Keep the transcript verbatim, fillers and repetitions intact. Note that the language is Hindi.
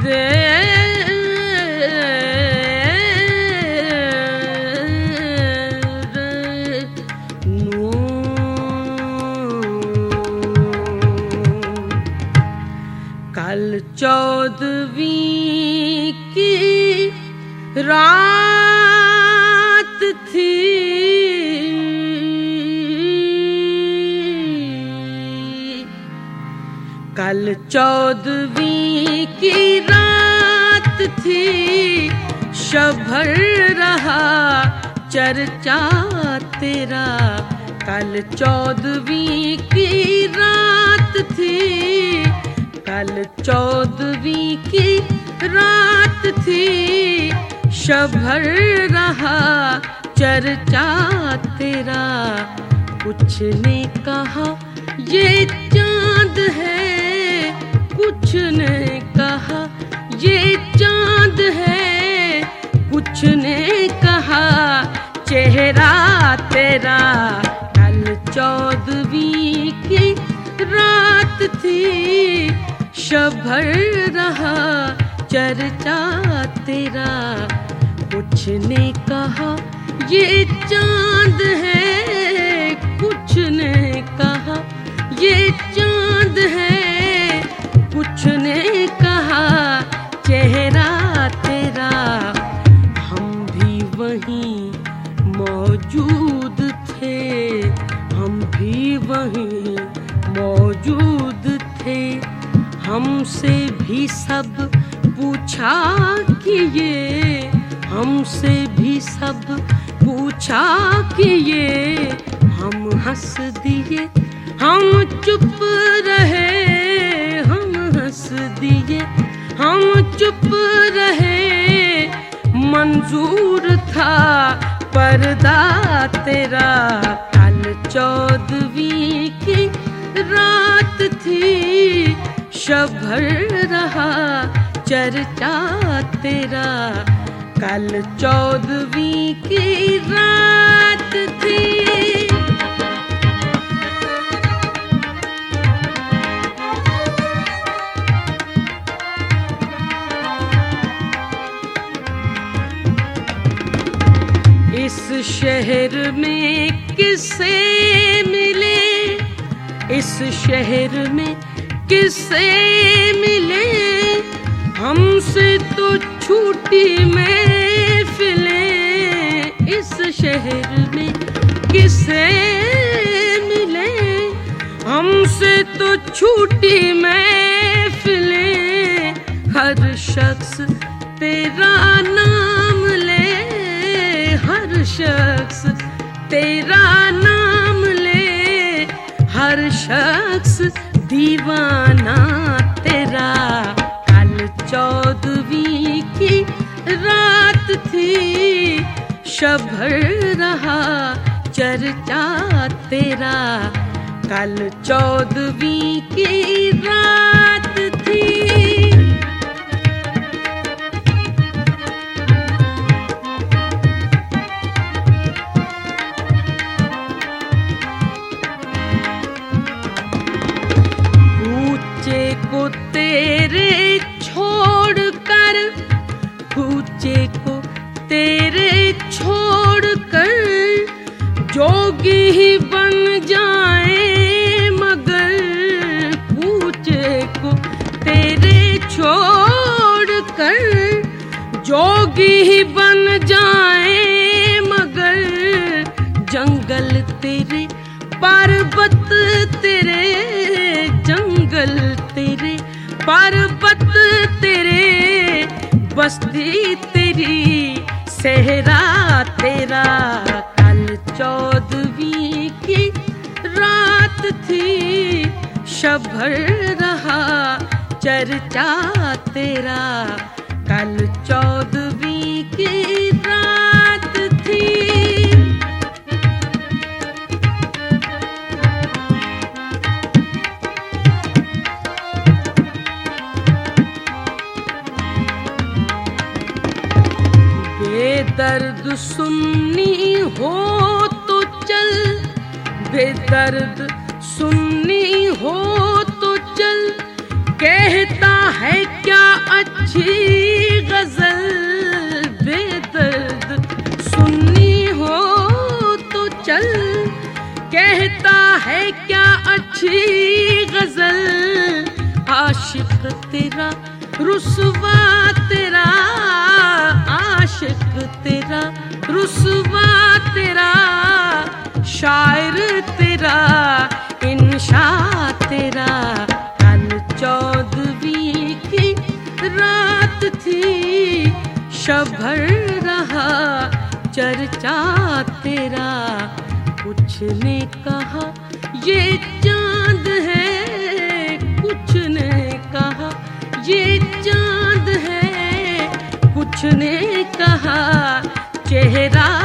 से कल चौदहवीं की रात थी, कल चौदहवीं की रात थी, शभर रहा चर्चा तेरा। कल चौदहवीं की रात थी, कल चौदहवीं की रात थी, शभर रहा चर्चा तेरा। कुछ ने कहा ये चांद है, कुछ ने कहा ये चांद है, कुछ ने कहा चेहरा तेरा। कल चौदहवीं की रात थी, शभर रहा चर्चा तेरा। कुछ ने कहा ये चांद है, कुछ ने कहा ये चांद है, कुछ ने कहा चेहरा तेरा। हम भी वहीं मौजूद थे, हम भी वहीं मौजूद थे। हमसे भी सब पूछा कि ये, हमसे भी सब पूछा कि ये। हम हंस दिए, हम चुप रहे, हम हंस दिए, हम चुप रहे। मंजूर था पर्दा तेरा। कल चौदहवीं की रात थी, शभर रहा चर्चा तेरा। कल चौदहवीं की रात थी। इस शहर में किससे मिले, इस शहर में किससे मिले। हमसे तो छूटी महफिलें, इस शहर में किससे मिले। हमसे तो छूटी महफिलें। हर शख्स तेरा नाम ले, हर शख्स तेरा नाम ले। हर शख्स दीवाना तेरा। कल चौदहवीं की रात थी, शभर रहा चर्चा तेरा। कल चौदहवीं की रात थी। को तेरे छोड़ कर, पूछे को तेरे छोड़ कर, जोगी ही बन जाए मगर। पूछे को तेरे छोड़ कर, जोगी ही बन जाए मगर। जंगल तेरे पर्वत तेरे, जंगल तेरे पर्वत तेरे, बस्ती तेरी सहरा तेरा। कल चौदहवीं की रात थी, शभर रहा चर्चा तेरा। कल चौदहवीं की रात थी। बेदर्द सुन्नी हो तो चल, बेदर्द सुन्नी हो तो चल। कहता है क्या अच्छा अच्छी गजल बेदर्द सुननी हो तो चल। कहता है क्या अच्छी गजल आशिक तेरा रुसवा तेरा, आशिक तेरा रुसवा तेरा, शायर तेरा इंशा तेरा। कल चौदहवीं की रात थी, शभर रहा चर्चा तेरा। कुछ ने कहा ये चांद है, कुछ ने कहा ये चांद है, कुछ ने कहा चेहरा